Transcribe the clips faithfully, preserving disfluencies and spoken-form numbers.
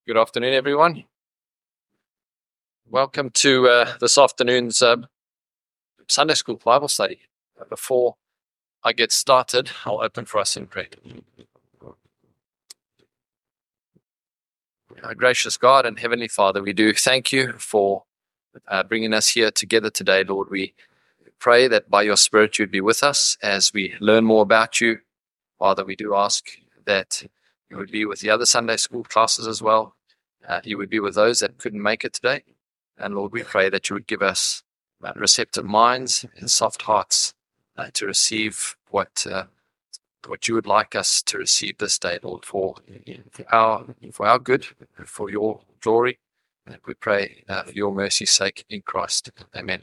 Good afternoon, everyone. Welcome to uh, this afternoon's uh, Sunday School Bible study. Before I get started, I'll open for us in prayer. Our gracious God and Heavenly Father, we do thank you for uh, bringing us here together today, Lord. We pray that by your Spirit you'd be with us as we learn more about you. Father, we do ask that you would be with the other Sunday School classes as well. Uh, you would be with those that couldn't make it today. And Lord, we pray that you would give us uh, receptive minds and soft hearts uh, to receive what uh, what you would like us to receive this day, Lord, for, for our for our good, for your glory. And we pray uh, for your mercy's sake in Christ. Amen.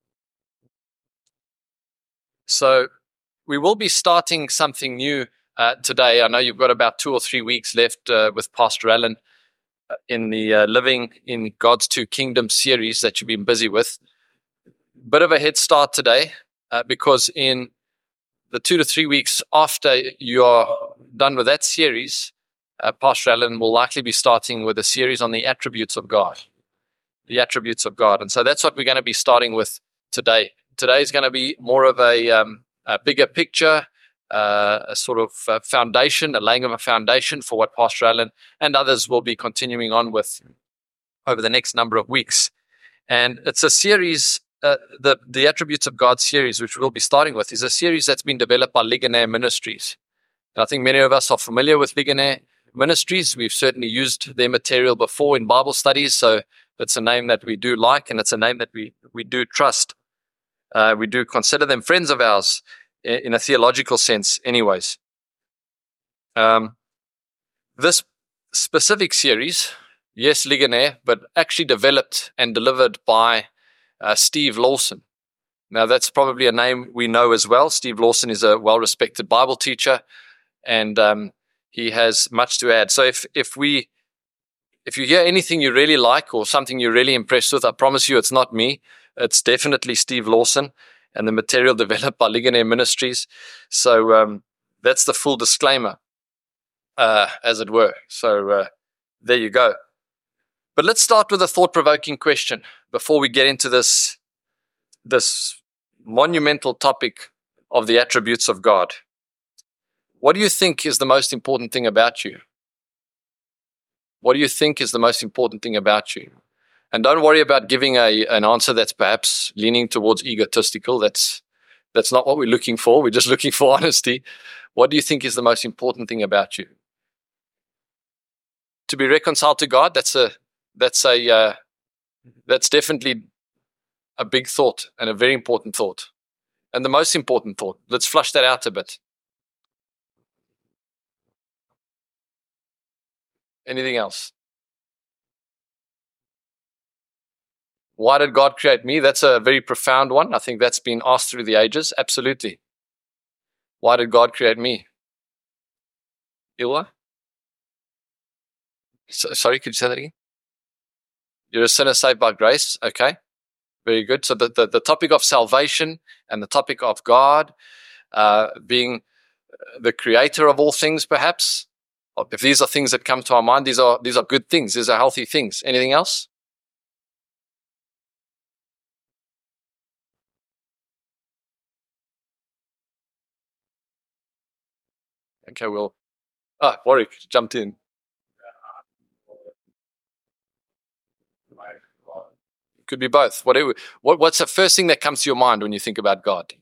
So we will be starting something new uh, today. I know you've got about two or three weeks left uh, with Pastor Alan in the uh, Living in God's Two Kingdoms series that you've been busy with. Bit of a head start today uh, because in the two to three weeks after you are done with that series, uh, Pastor Alan will likely be starting with a series on the attributes of God. The attributes of God. And so that's what we're going to be starting with today. Today is going to be more of a, um, a bigger picture, Uh, a sort of uh, foundation, a laying of a foundation for what Pastor Alan and others will be continuing on with over the next number of weeks. And it's a series, uh, the, the Attributes of God series, which we'll be starting with, is a series that's been developed by Ligonier Ministries. And I think many of us are familiar with Ligonier Ministries. We've certainly used their material before in Bible studies, so it's a name that we do like, and it's a name that we, we do trust. Uh, we do consider them friends of ours, in a theological sense anyways. Um, this specific series, yes, Ligonier, but actually developed and delivered by uh, Steve Lawson. Now, that's probably a name we know as well. Steve Lawson is a well-respected Bible teacher, and um, he has much to add. So if if we if you hear anything you really like or something you're really impressed with, I promise you it's not me. It's definitely Steve Lawson and the material developed by Ligonier Ministries. So um, that's the full disclaimer, uh, as it were. So uh, there you go. But let's start with a thought-provoking question before we get into this, this monumental topic of the attributes of God. What do you think is the most important thing about you? What do you think is the most important thing about you? And don't worry about giving a an answer that's perhaps leaning towards egotistical. That's that's not what we're looking for. We're just looking for honesty. What do you think is the most important thing about you? To be reconciled to God. That's a that's a uh, that's definitely a big thought and a very important thought, and the most important thought. Let's flush that out a bit. Anything else? Why did God create me? That's a very profound one. I think that's been asked through the ages. Absolutely. Why did God create me? Ilwa? So, sorry, could you say that again? You're a sinner saved by grace. Okay. Very good. So the, the, the topic of salvation and the topic of God uh, being the creator of all things, perhaps. If these are things that come to our mind, these are these are good things. These are healthy things. Anything else? Okay, well, ah, Warwick jumped in. Could be both. Whatever. What, what's the first thing that comes to your mind when you think about God?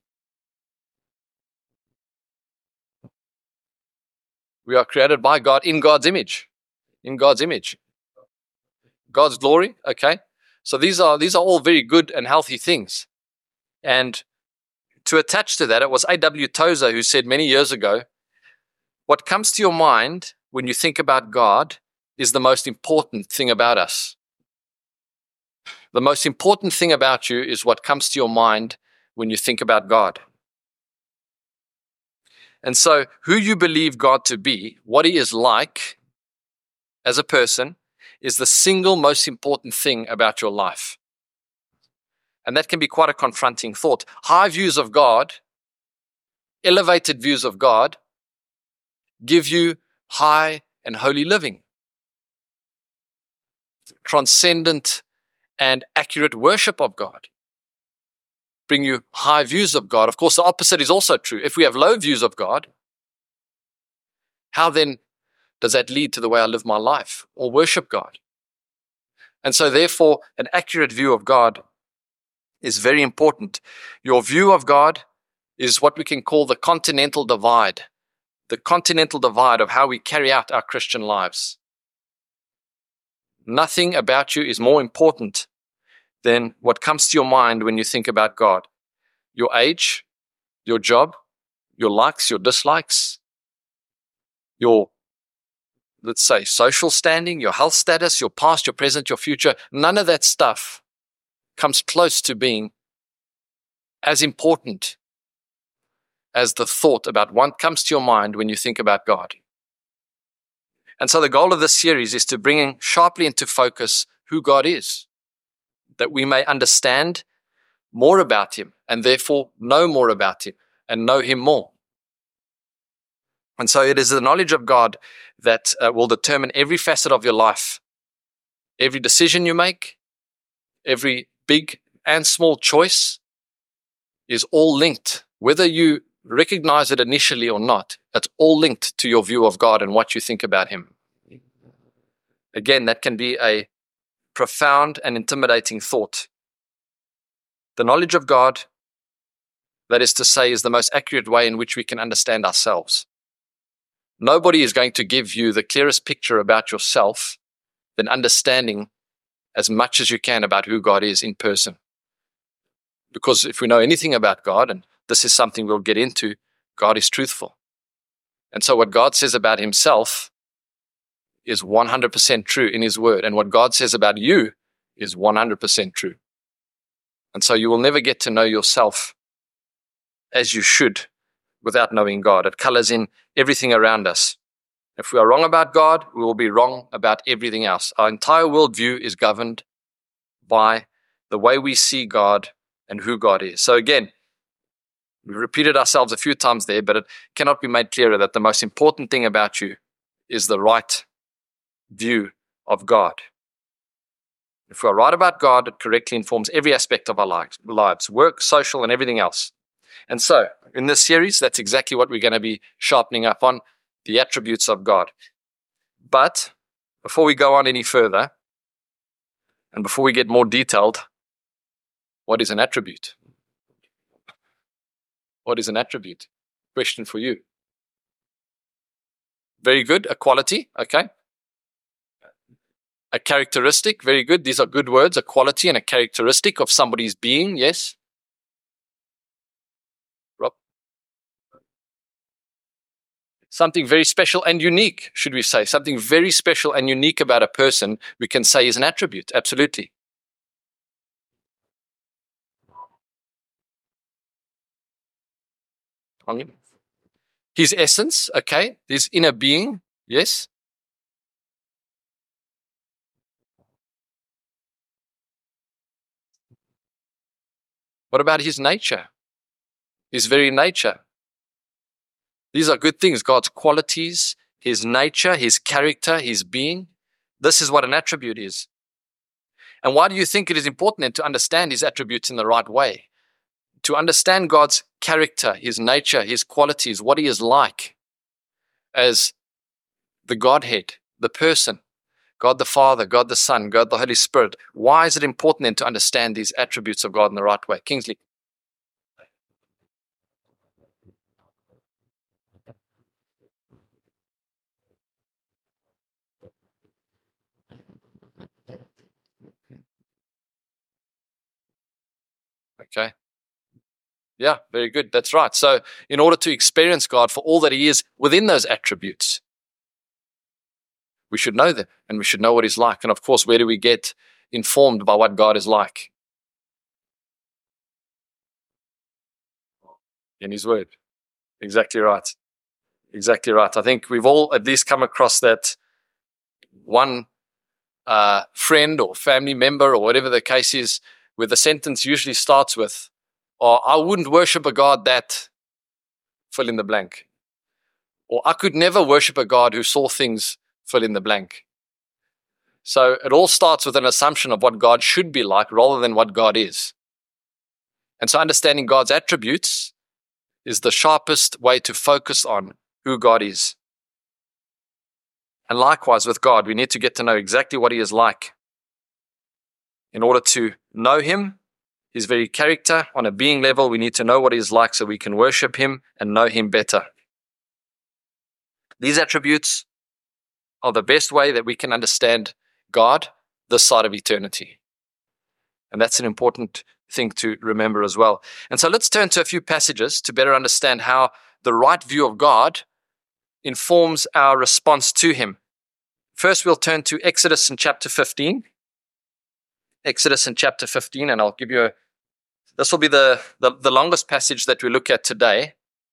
We are created by God in God's image. In God's image. God's glory. Okay. So these are these are all very good and healthy things. And to attach to that, it was A W Tozer who said many years ago, what comes to your mind when you think about God is the most important thing about us. The most important thing about you is what comes to your mind when you think about God. And so who you believe God to be, what he is like as a person, is the single most important thing about your life. And that can be quite a confronting thought. High views of God, elevated views of God, give you high and holy living. transcendent and accurate worship of God. Bring you high views of God. Of course, the opposite is also true. If we have low views of God, how then does that lead to the way I live my life or worship God? And so therefore, an accurate view of God is very important. Your view of God is what we can call the continental divide, the continental divide of how we carry out our Christian lives. Nothing about you is more important than what comes to your mind when you think about God. Your age, your job, your likes, your dislikes, your, let's say, social standing, your health status, your past, your present, your future. None of that stuff comes close to being as important as the thought about what comes to your mind when you think about God. And so the goal of this series is to bring sharply into focus who God is, that we may understand more about him and therefore know more about him and know him more. And so it is the knowledge of God that uh, will determine every facet of your life, every decision you make, every big and small choice is all linked. Whether you recognize it initially or not, it's all linked to your view of God and what you think about him. Again, that can be a profound and intimidating thought. The knowledge of God, that is to say, is the most accurate way in which we can understand ourselves. Nobody is going to give you the clearest picture about yourself than understanding as much as you can about who God is in person. Because if we know anything about God, and this is something we'll get into, God is truthful. And so what God says about himself is one hundred percent true in his word. And what God says about you is one hundred percent true. And so you will never get to know yourself as you should without knowing God. It colors in everything around us. If we are wrong about God, we will be wrong about everything else. Our entire worldview is governed by the way we see God and who God is. So again, we repeated ourselves a few times there, but it cannot be made clearer that the most important thing about you is the right view of God. If we are right about God, it correctly informs every aspect of our lives, lives, work, social, and everything else. And so, in this series, that's exactly what we're going to be sharpening up on, the attributes of God. But before we go on any further, and before we get more detailed, what is an attribute? What is an attribute? Question for you. Very good. A quality. Okay. A characteristic. Very good. These are good words. A quality and a characteristic of somebody's being. Yes. Rob. Something very special and unique, should we say. Something very special and unique about a person, we can say is an attribute. Absolutely. His essence, okay. His inner being, yes. What about his nature? His very nature. These are good things. God's qualities, his nature, his character, his being. This is what an attribute is. And why do you think it is important then to understand his attributes in the right way? To understand God's character, his nature, his qualities, what he is like as the Godhead, the person, God the Father, God the Son, God the Holy Spirit. Why is it important then to understand these attributes of God in the right way? Kingsley. Okay. Yeah, very good. That's right. So in order to experience God for all that he is within those attributes, we should know them and we should know what he's like. And of course, where do we get informed by what God is like? In his word. Exactly right. Exactly right. I think we've all at least come across that one uh, friend or family member or whatever the case is, where the sentence usually starts with, or I wouldn't worship a God that, fill in the blank. Or I could never worship a God who saw things, fill in the blank. So it all starts with an assumption of what God should be like rather than what God is. And so understanding God's attributes is the sharpest way to focus on who God is. And likewise with God, we need to get to know exactly what he is like in order to know him, his very character. On a being level, we need to know what he is like so we can worship him and know him better. These attributes are the best way that we can understand God this side of eternity. And that's an important thing to remember as well. And so let's turn to a few passages to better understand how the right view of God informs our response to him. First, we'll turn to Exodus in chapter fifteen. Exodus in chapter fifteen, and I'll give you a, this will be the, the, the longest passage that we look at today.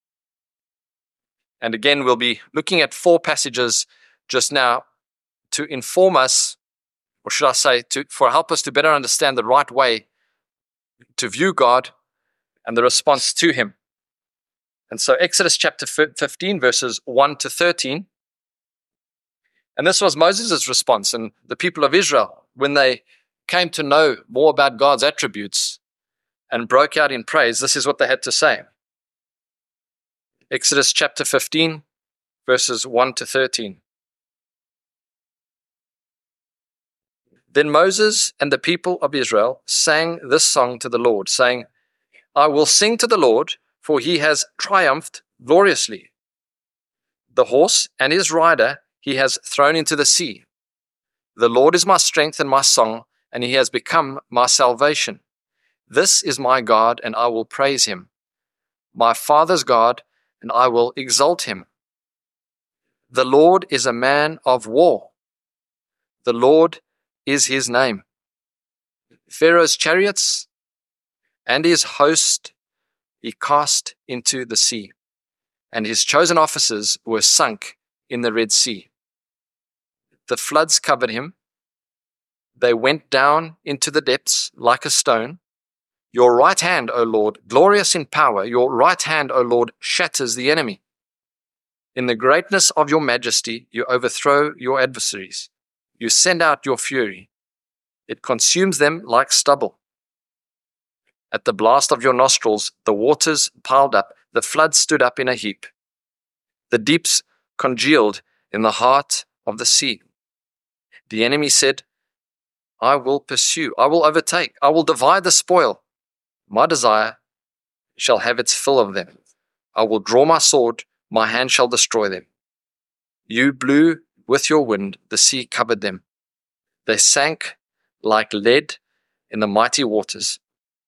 And again, we'll be looking at four passages just now to inform us, or should I say, to for help us to better understand the right way to view God and the response to him. And so Exodus chapter fifteen, verses one to thirteen. And this was Moses' response, and the people of Israel, when they came to know more about God's attributes and broke out in praise, this is what they had to say. Exodus chapter fifteen, verses one to thirteen. Then Moses and the people of Israel sang this song to the Lord, saying, I will sing to the Lord, for he has triumphed gloriously. The horse and his rider he has thrown into the sea. The Lord is my strength and my song, and he has become my salvation. This is my God, and I will praise him. My father's God, and I will exalt him. The Lord is a man of war. The Lord is his name. Pharaoh's chariots and his host he cast into the sea, and his chosen officers were sunk in the Red Sea. The floods covered him. They went down into the depths like a stone. Your right hand, O Lord, glorious in power, your right hand, O Lord, shatters the enemy. In the greatness of your majesty, you overthrow your adversaries. You send out your fury. It consumes them like stubble. At the blast of your nostrils, the waters piled up, the floods stood up in a heap. The deeps congealed in the heart of the sea. The enemy said, I will pursue, I will overtake, I will divide the spoil. My desire shall have its fill of them. I will draw my sword, my hand shall destroy them. You blew with your wind, the sea covered them. They sank like lead in the mighty waters.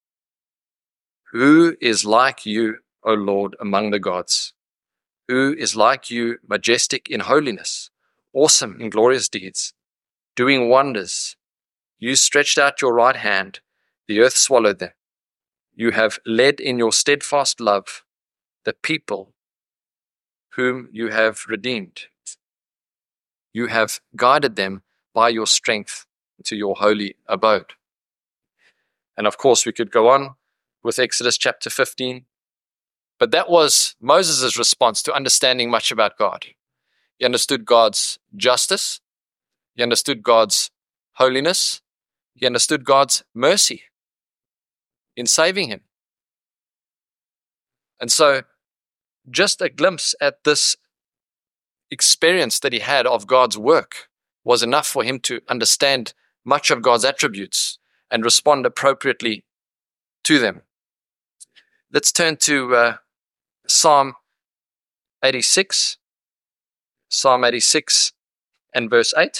Who is like you, O Lord, among the gods? Who is like you, majestic in holiness, awesome in glorious deeds, doing wonders? You stretched out your right hand, the earth swallowed them. You have led in your steadfast love the people whom you have redeemed. You have guided them by your strength to your holy abode. And of course, we could go on with Exodus chapter fifteen. But that was Moses' response to understanding much about God. He understood God's justice. He understood God's holiness. He understood God's mercy in saving him. And so, just a glimpse at this experience that he had of God's work was enough for him to understand much of God's attributes and respond appropriately to them. Let's turn to uh, Psalm eighty-six, Psalm eighty-six and verse eight.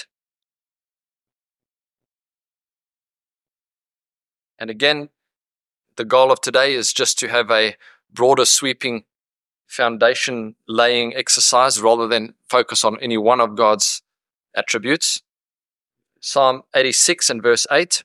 And again, the goal of today is just to have a broader sweeping foundation laying exercise rather than focus on any one of God's attributes. Psalm eighty-six and verse eight.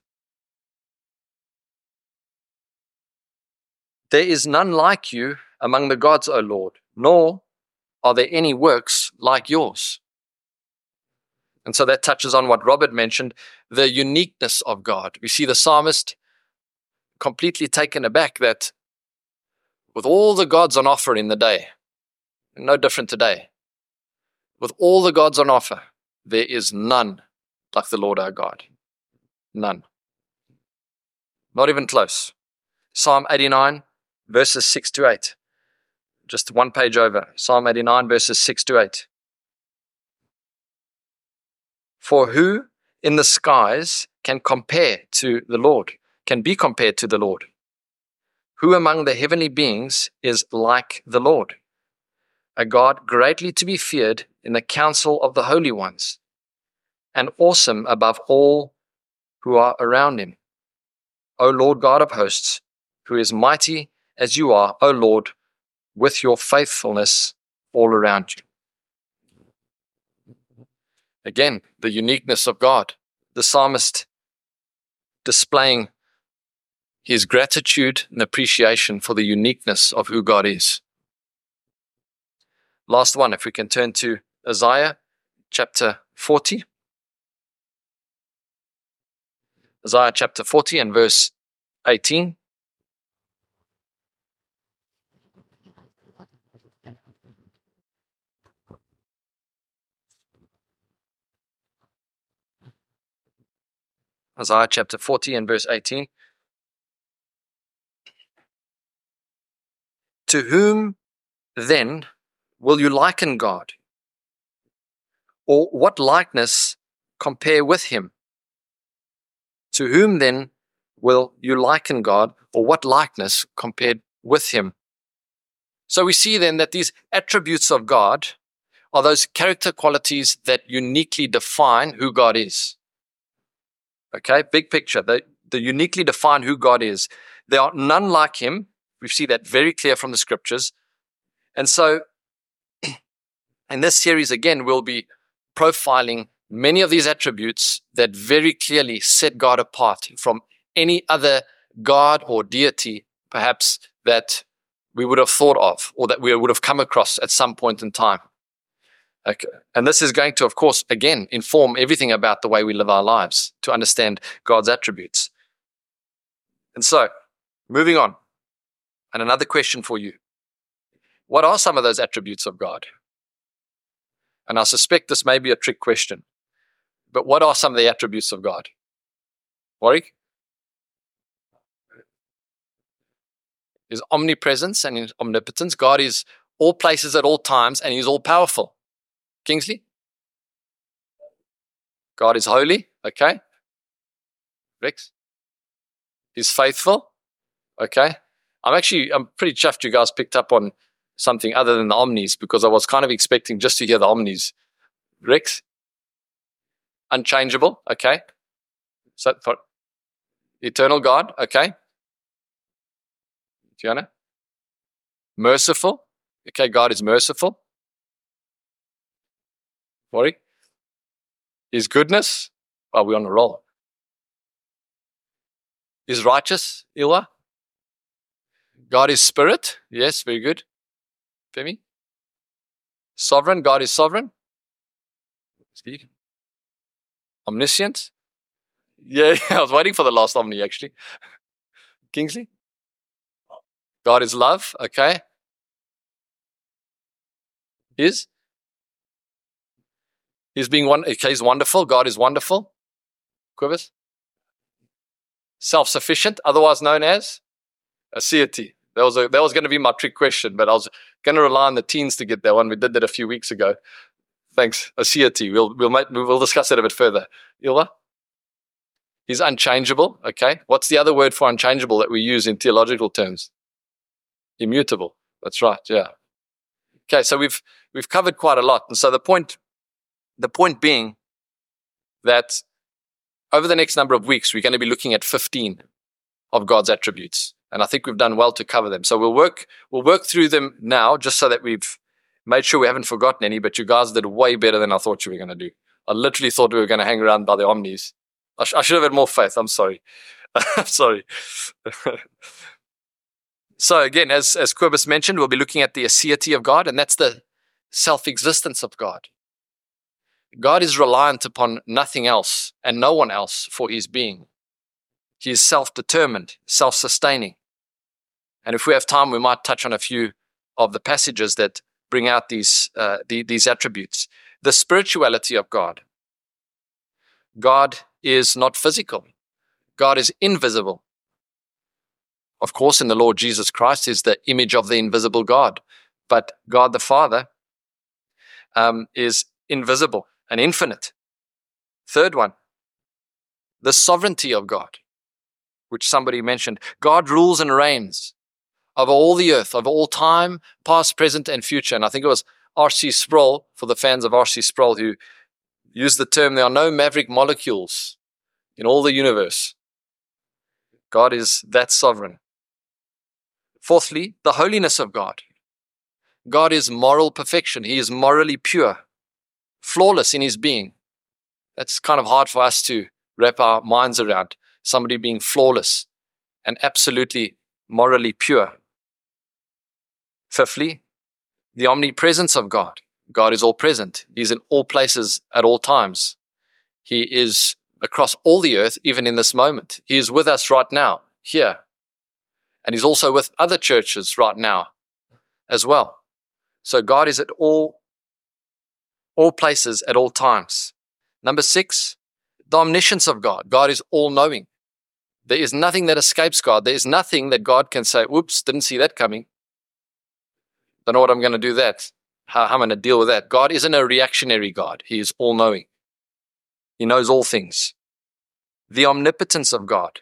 There is none like you among the gods, O Lord, nor are there any works like yours. And so that touches on what Robert mentioned, the uniqueness of God. We see the psalmist completely taken aback that with all the gods on offer in the day, no different today, with all the gods on offer, there is none like the Lord our God. None. Not even close. Psalm eighty-nine, verses six to eight. Just one page over. Psalm eighty-nine, verses six to eight. For who in the skies can compare to the Lord, can be compared to the Lord? Who among the heavenly beings is like the Lord? A God greatly to be feared in the council of the holy ones, and awesome above all who are around him. O Lord God of hosts, who is mighty as you are, O Lord, with your faithfulness all around you. Again, the uniqueness of God. The psalmist displaying his gratitude and appreciation for the uniqueness of who God is. Last one, if we can turn to Isaiah chapter forty. Isaiah chapter forty and verse eighteen. Isaiah chapter forty and verse eighteen. To whom then will you liken God? Or what likeness compare with him? To whom then will you liken God, or what likeness compared with him? So we see then that these attributes of God are those character qualities that uniquely define who God is. Okay, big picture. They, they uniquely define who God is. There are none like him. We see that very clear from the scriptures. And so in this series, again, we'll be profiling many of these attributes that very clearly set God apart from any other God or deity, perhaps, that we would have thought of or that we would have come across at some point in time. Okay. And this is going to, of course, again, inform everything about the way we live our lives to understand God's attributes. And so, moving on, and another question for you. What are some of those attributes of God? And I suspect this may be a trick question, but what are some of the attributes of God? Warwick? His omnipresence and his omnipotence. God is all places at all times, and he's all powerful. Kingsley? God is holy. Okay. Rex? He's faithful. Okay. I'm actually, I'm pretty chuffed you guys picked up on something other than the omnis, because I was kind of expecting just to hear the omnis. Rex? Unchangeable. Okay. So, for eternal God. Okay. Tiana? Merciful. Okay, God is merciful. Worry? His goodness. Are we on a roll? Is righteous. Ilwa? God is spirit. Yes, very good. Femi? Sovereign. God is sovereign. Steve? Omniscient. Yeah, I was waiting for the last omni, actually. Kingsley? God is love. Okay. Is? He's being one. Okay, he's wonderful. God is wonderful. Quivers? Self-sufficient, otherwise known as aseity. That was a, that was going to be my trick question, but I was going to rely on the teens to get that one. We did that a few weeks ago. Thanks. Aseity. We'll we'll make, we'll discuss that a bit further. Ilva? He's unchangeable. Okay. What's the other word for unchangeable that we use in theological terms? Immutable. That's right. Yeah. Okay. So we've we've covered quite a lot, and so the point the point being that over the next number of weeks we're going to be looking at fifteen of God's attributes, and I think we've done well to cover them. So we'll work we'll work through them now, just so that we've made sure we haven't forgotten any. But you guys did way better than I thought you were going to do. I literally thought we were going to hang around by the omnis. I, sh- I should have had more faith. I'm sorry. I'm sorry. So again, as, as Quibus mentioned, we'll be looking at the aseity of God, and that's the self-existence of God. God is reliant upon nothing else and no one else for his being. He is self-determined, self-sustaining. And if we have time, we might touch on a few of the passages that bring out these, uh, the, these attributes. The spirituality of God. God is not physical. God is invisible. Of course, in the Lord Jesus Christ is the image of the invisible God. But God the Father um, is invisible and infinite. Third one, the sovereignty of God, which somebody mentioned. God rules and reigns over all the earth, over all time, past, present, and future. And I think it was R C Sproul, for the fans of R C Sproul, who used the term, there are no maverick molecules in all the universe. God is that sovereign. Fourthly, the holiness of God. God is moral perfection. He is morally pure, flawless in his being. That's kind of hard for us to wrap our minds around. Somebody being flawless and absolutely morally pure. Fifthly, the omnipresence of God. God is all present. He's in all places at all times. He is across all the earth, even in this moment. He is with us right now, here. And he's also with other churches right now as well. So God is at all, all places at all times. Number six, the omniscience of God. God is all-knowing. There is nothing that escapes God. There is nothing that God can say, whoops, didn't see that coming. Don't know what I'm going to do that. How, how I'm going to deal with that. God isn't a reactionary God. He is all-knowing. He knows all things. The omnipotence of God.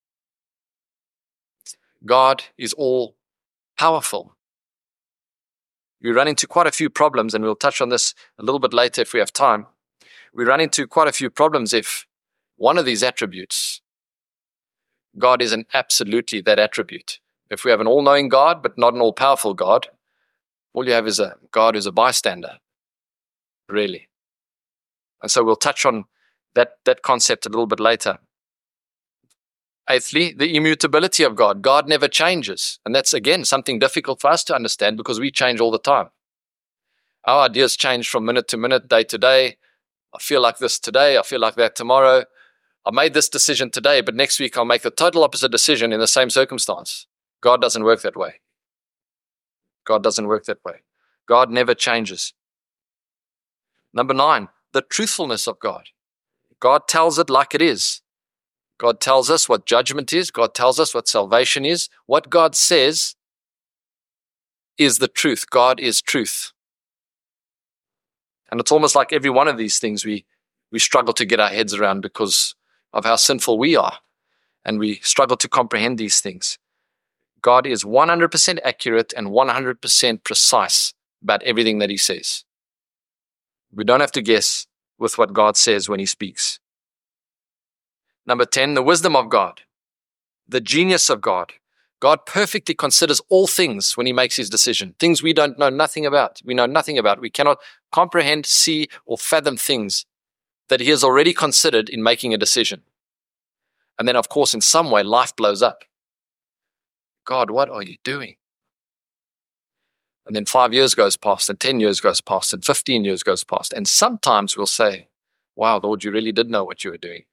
God is all-powerful. We run into quite a few problems, and we'll touch on this a little bit later if we have time. We run into quite a few problems if one of these attributes, God isn't absolutely that attribute. If we have an all-knowing God, but not an all-powerful God, all you have is a God who's a bystander, really. And so we'll touch on that, that concept a little bit later. Eighthly, the immutability of God. God never changes. And that's, again, something difficult for us to understand because we change all the time. Our ideas change from minute to minute, day to day. I feel like this today. I feel like that tomorrow. I made this decision today, but next week I'll make the total opposite decision in the same circumstance. God doesn't work that way. God doesn't work that way. God never changes. Number nine, the truthfulness of God. God tells it like it is. God tells us what judgment is. God tells us what salvation is. What God says is the truth. God is truth. And it's almost like every one of these things we, we struggle to get our heads around because of how sinful we are. And we struggle to comprehend these things. God is one hundred percent accurate and one hundred percent precise about everything that he says. We don't have to guess with what God says when he speaks. Number ten, the wisdom of God, the genius of God. God perfectly considers all things when he makes his decision. Things we don't know nothing about. We know nothing about. We cannot comprehend, see, or fathom things that he has already considered in making a decision. And then, of course, in some way, life blows up. God, what are you doing? And then five years goes past, and ten years goes past, and fifteen years goes past. And sometimes we'll say, wow, Lord, you really did know what you were doing.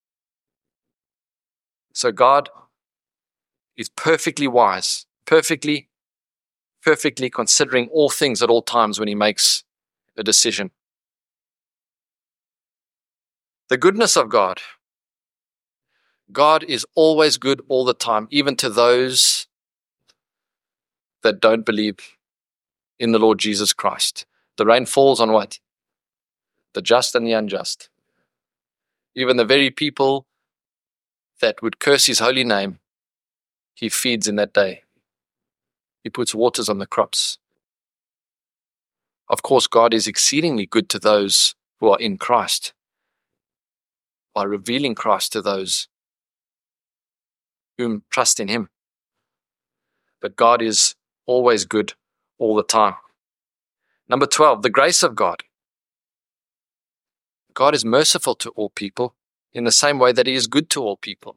So God is perfectly wise, perfectly, perfectly considering all things at all times when he makes a decision. The goodness of God. God is always good all the time, even to those that don't believe in the Lord Jesus Christ. The rain falls on what? The just and the unjust. Even the very people that would curse his holy name, he feeds in that day. He puts waters on the crops. Of course, God is exceedingly good to those who are in Christ by revealing Christ to those whom trust in him. But God is always good all the time. Number twelve, the grace of God. God is merciful to all people in the same way that he is good to all people.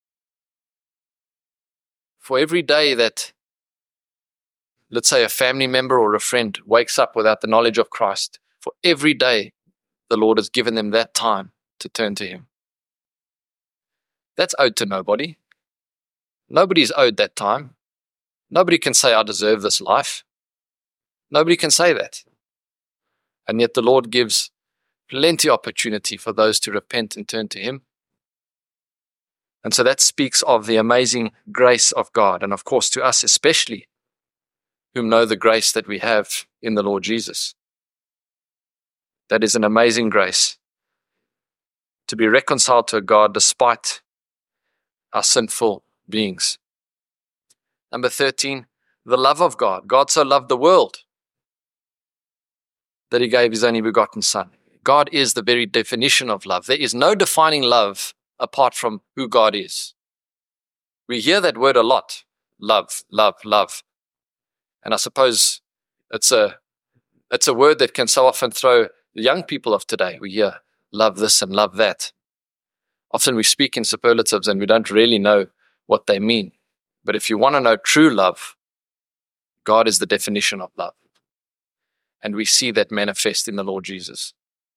For every day that, let's say, a family member or a friend wakes up without the knowledge of Christ, for every day the Lord has given them that time to turn to him. That's owed to nobody. Nobody's owed that time. Nobody can say, I deserve this life. Nobody can say that. And yet the Lord gives plenty of opportunity for those to repent and turn to him. And so that speaks of the amazing grace of God. And of course, to us especially, whom know the grace that we have in the Lord Jesus. That is an amazing grace. To be reconciled to a God despite our sinful beings. Number thirteen, the love of God. God so loved the world that he gave his only begotten Son. God is the very definition of love. There is no defining love apart from who God is. We hear that word a lot. Love, love, love. And I suppose it's a it's a word that can so often throw the young people of today. We hear love this and love that. Often we speak in superlatives and we don't really know what they mean. But if you want to know true love, God is the definition of love. And we see that manifest in the Lord Jesus.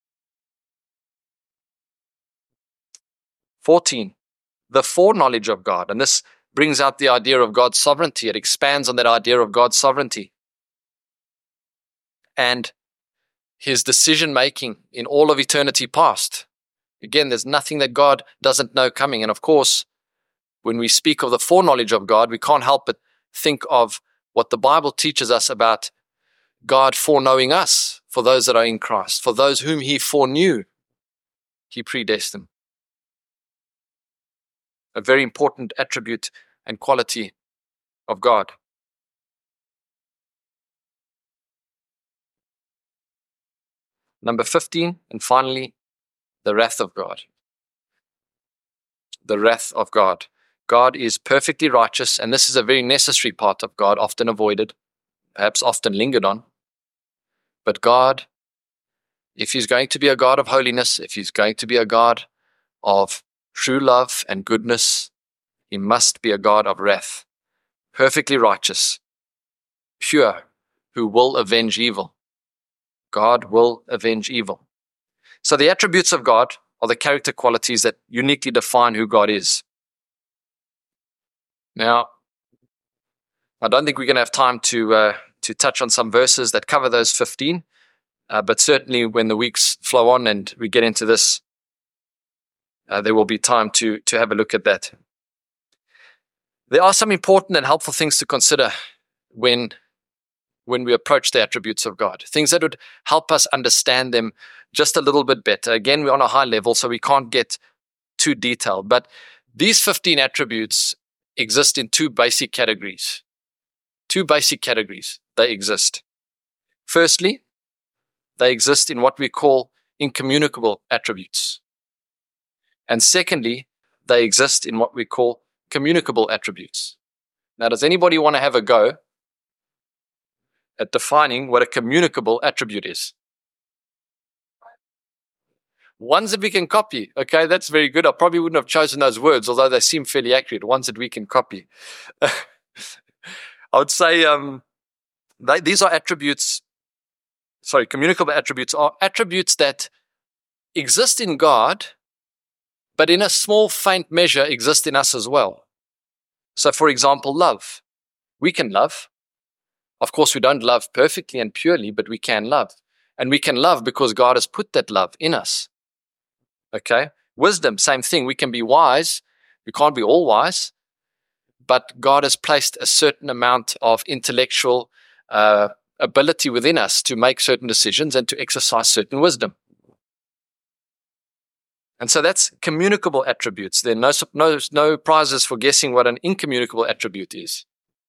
fourteen, the foreknowledge of God. And this brings out the idea of God's sovereignty. It expands on that idea of God's sovereignty. And his decision-making in all of eternity past. Again, there's nothing that God doesn't know coming. And of course, when we speak of the foreknowledge of God, we can't help but think of what the Bible teaches us about God foreknowing us, for those that are in Christ, for those whom he foreknew, he predestined. A very important attribute and quality of God. Number fifteen, and finally, the wrath of God. The wrath of God. God is perfectly righteous, and this is a very necessary part of God, often avoided, perhaps often lingered on. But God, if he's going to be a God of holiness, if he's going to be a God of true love and goodness, he must be a God of wrath, perfectly righteous, pure, who will avenge evil. God will avenge evil. So the attributes of God are the character qualities that uniquely define who God is. Now, I don't think we're going to have time to uh, to touch on some verses that cover those fifteen, uh, but certainly when the weeks flow on and we get into this, uh, there will be time to to have a look at that. There are some important and helpful things to consider when when we approach the attributes of God, things that would help us understand them just a little bit better. Again, we're on a high level, so we can't get too detailed, but these fifteen attributes exist in two basic categories. Two basic categories they exist. Firstly, they exist in what we call incommunicable attributes. And secondly, they exist in what we call communicable attributes. Now, does anybody want to have a go at defining what a communicable attribute is? Ones that we can copy. Okay, that's very good. I probably wouldn't have chosen those words, although they seem fairly accurate. Ones that we can copy. I would say um, they, these are attributes, sorry, communicable attributes are attributes that exist in God, but in a small, faint measure exist in us as well. So, for example, love. We can love. Of course, we don't love perfectly and purely, but we can love. And we can love because God has put that love in us. Okay? Wisdom, same thing. We can be wise. We can't be all wise. But God has placed a certain amount of intellectual uh, ability within us to make certain decisions and to exercise certain wisdom. And so that's communicable attributes. There are no, no, no prizes for guessing what an incommunicable attribute is.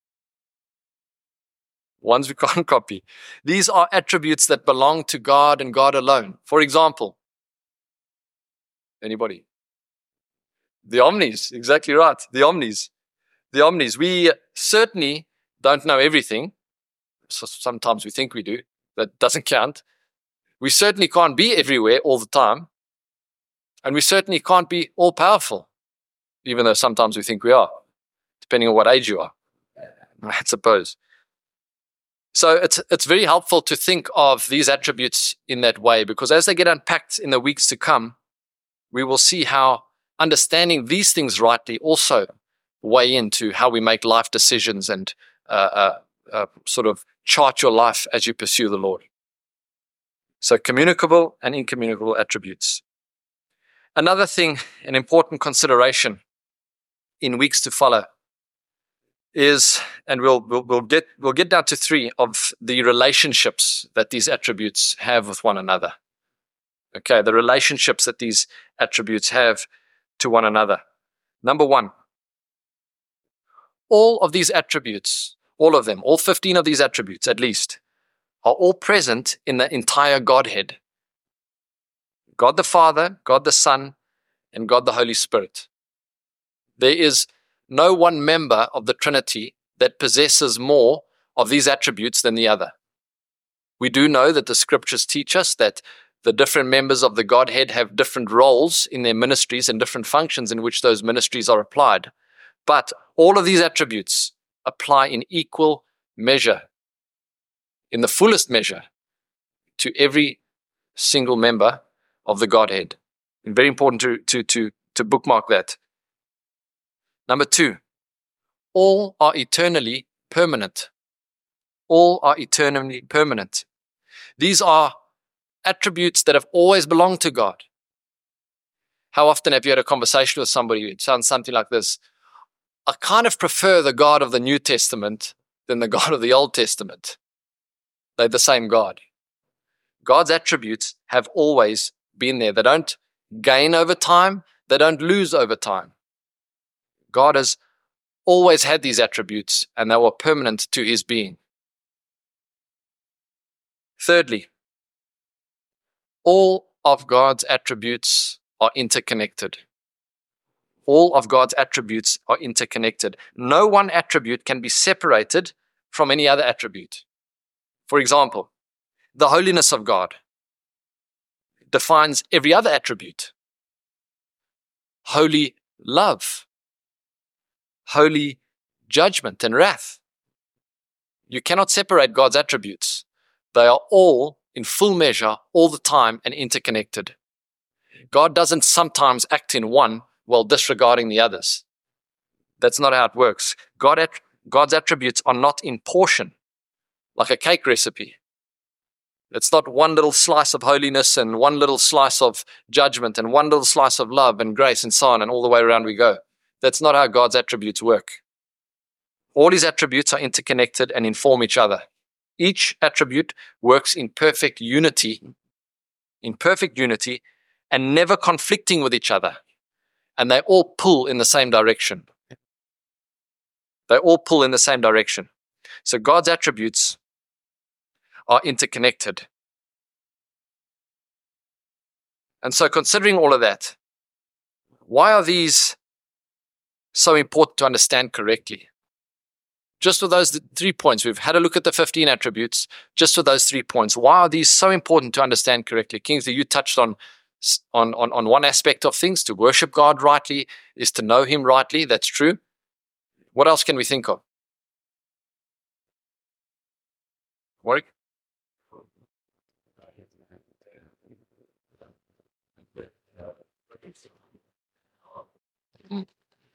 Ones we can't copy. These are attributes that belong to God and God alone. For example, anybody? The omnis, exactly right. The omnis. The omnis. We certainly don't know everything. So sometimes we think we do. That doesn't count. We certainly can't be everywhere all the time. And we certainly can't be all-powerful, even though sometimes we think we are, depending on what age you are, I suppose. So it's it's very helpful to think of these attributes in that way, because as they get unpacked in the weeks to come, we will see how understanding these things rightly also weigh into how we make life decisions and uh, uh, uh, sort of chart your life as you pursue the Lord. So communicable and incommunicable attributes. Another thing, an important consideration in weeks to follow is, and we'll, we'll, we'll get, we'll get down to three of the relationships that these attributes have with one another. Okay, the relationships that these attributes have to one another. Number one, all of these attributes, all of them, all fifteen of these attributes at least, are all present in the entire Godhead. God the Father, God the Son, and God the Holy Spirit. There is no one member of the Trinity that possesses more of these attributes than the other. We do know that the scriptures teach us that the different members of the Godhead have different roles in their ministries and different functions in which those ministries are applied. But all of these attributes apply in equal measure, in the fullest measure, to every single member of the Godhead. And very important to, to, to, to bookmark that. Number two, all are eternally permanent. All are eternally permanent. These are attributes that have always belonged to God. How often have you had a conversation with somebody? It sounds something like this. I kind of prefer the God of the New Testament than the God of the Old Testament. They're the same God. God's attributes have always been there. They don't gain over time. They don't lose over time. God has always had these attributes, and they were permanent to his being. Thirdly, all of God's attributes are interconnected. All of God's attributes are interconnected. No one attribute can be separated from any other attribute. For example, the holiness of God defines every other attribute. Holy love, holy judgment and wrath. You cannot separate God's attributes. They are all in full measure, all the time, and interconnected. God doesn't sometimes act in one while disregarding the others. That's not how it works. God at, God's attributes are not in portion, like a cake recipe. It's not one little slice of holiness and one little slice of judgment and one little slice of love and grace and so on, and all the way around we go. That's not how God's attributes work. All his attributes are interconnected and inform each other. Each attribute works in perfect unity, in perfect unity, and never conflicting with each other. And they all pull in the same direction. They all pull in the same direction. So God's attributes are interconnected. And so considering all of that, why are these so important to understand correctly? Just with those three points, we've had a look at the fifteen attributes, just with those three points. Why are these so important to understand correctly? Kingsley, you touched on, on, on, on one aspect of things. To worship God rightly is to know him rightly. That's true. What else can we think of? Warwick? Mm.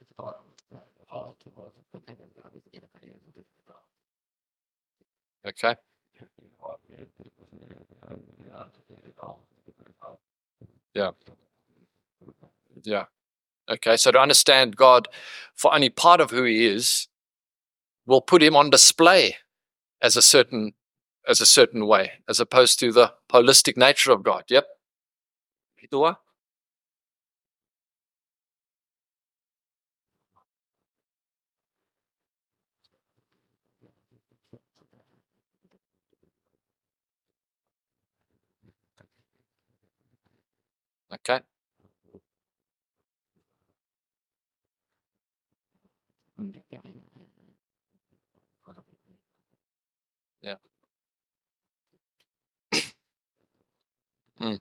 Okay. Yeah. Yeah. Okay. So to understand God for only part of who he is will put him on display as a certain as a certain way, as opposed to the holistic nature of God. Yep. Hidua? Okay. Yeah. Mm.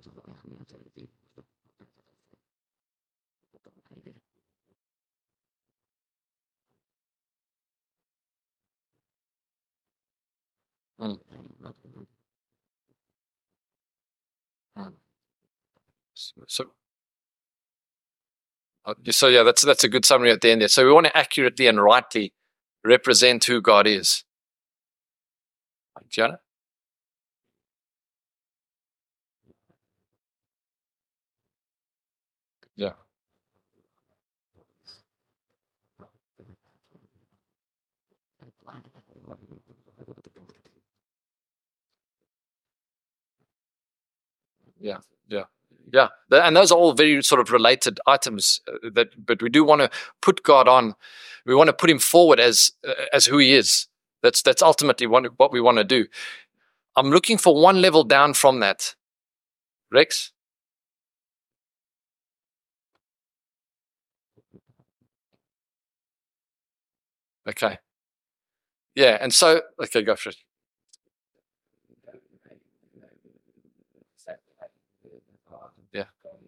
Mm. Mm. So, uh, so yeah, that's that's a good summary at the end there. So we want to accurately and rightly represent who God is. Gianna? Yeah, yeah, yeah. Th- And those are all very sort of related items. Uh, that, but we do want to put God on. We want to put Him forward as uh, as who He is. That's that's ultimately what, what we want to do. I'm looking for one level down from that. Rex? Okay. Yeah, and so, okay, go for it. Yeah.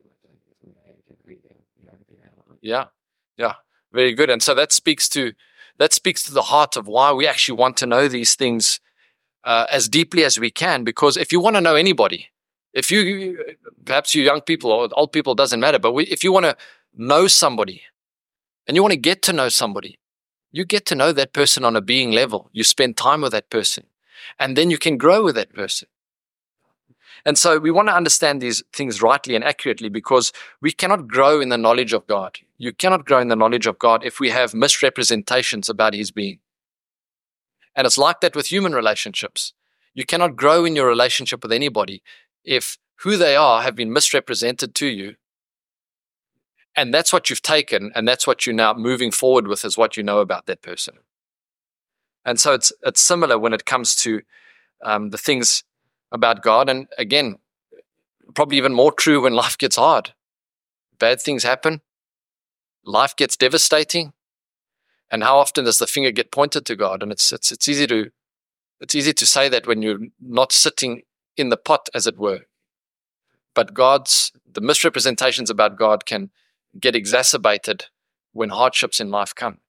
Yeah. Yeah. Very good. And so that speaks to that speaks to the heart of why we actually want to know these things uh, as deeply as we can. Because if you want to know anybody, if you perhaps you young people or old people, doesn't matter. But we, if you want to know somebody and you want to get to know somebody, you get to know that person on a being level. You spend time with that person, and then you can grow with that person. And so we want to understand these things rightly and accurately, because we cannot grow in the knowledge of God. You cannot grow in the knowledge of God if we have misrepresentations about His being. And it's like that with human relationships. You cannot grow in your relationship with anybody if who they are have been misrepresented to you. And that's what you've taken, and that's what you're now moving forward with, is what you know about that person. And so it's it's similar when it comes to um, the things about God. And again, probably even more true when life gets hard. Bad things happen. Life gets devastating. And how often does the finger get pointed to God? And it's it's it's easy to it's easy to say that when you're not sitting in the pot, as it were. But God's the misrepresentations about God can get exacerbated when hardships in life come.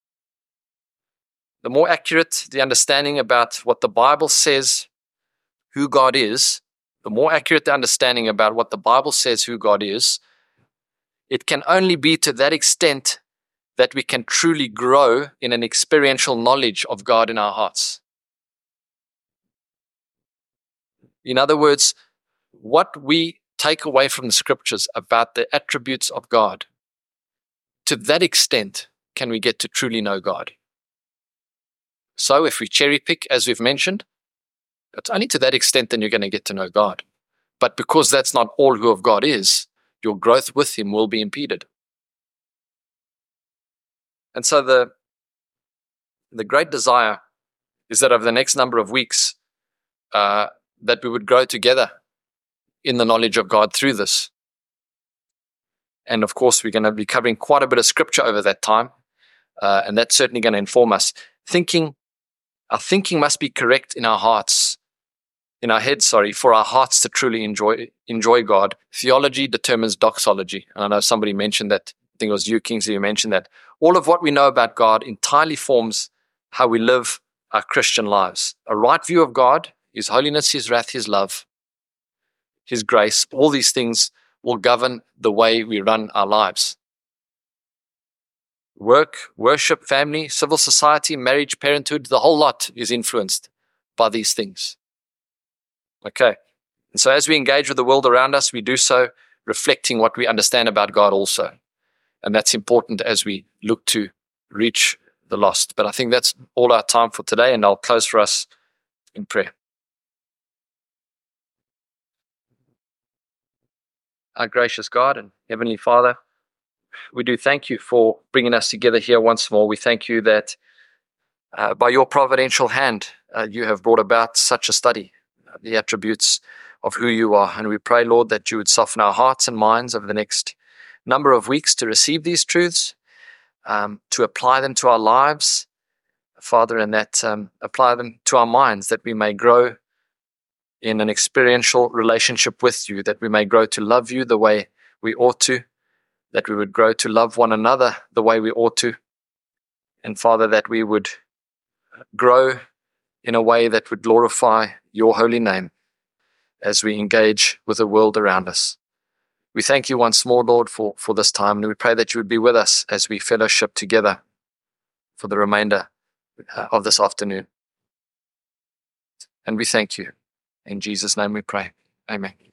The more accurate the understanding about what the Bible says who God is, the more accurate the understanding about what the Bible says who God is, it can only be to that extent that we can truly grow in an experiential knowledge of God in our hearts. In other words, what we take away from the scriptures about the attributes of God, to that extent can we get to truly know God. So if we cherry pick, as we've mentioned, it's only to that extent then you're going to get to know God. But because that's not all who of God is, your growth with Him will be impeded. And so the, the great desire is that over the next number of weeks, uh, that we would grow together in the knowledge of God through this. And of course, we're going to be covering quite a bit of scripture over that time. Uh, and that's certainly going to inform us. Thinking, our thinking must be correct in our hearts, in our heads, sorry, for our hearts to truly enjoy enjoy God. Theology determines doxology. And I know somebody mentioned that. I think it was you, Kingsley, who mentioned that. All of what we know about God entirely forms how we live our Christian lives. A right view of God, His holiness, His wrath, His love, His grace, all these things will govern the way we run our lives. Work, worship, family, civil society, marriage, parenthood, the whole lot is influenced by these things. Okay. And so as we engage with the world around us, we do so reflecting what we understand about God also. And that's important as we look to reach the lost. But I think that's all our time for today, and I'll close for us in prayer. Our gracious God and Heavenly Father, we do thank You for bringing us together here once more. We thank You that uh, by Your providential hand, uh, You have brought about such a study, uh, the attributes of who You are. And we pray, Lord, that You would soften our hearts and minds over the next number of weeks to receive these truths, um, to apply them to our lives, Father, and that um, apply them to our minds, that we may grow in an experiential relationship with You, that we may grow to love You the way we ought to, that we would grow to love one another the way we ought to, and Father, that we would grow in a way that would glorify Your holy name as we engage with the world around us. We thank You once more, Lord, for, for this time, and we pray that You would be with us as we fellowship together for the remainder uh, of this afternoon. And we thank You. In Jesus' name we pray. Amen.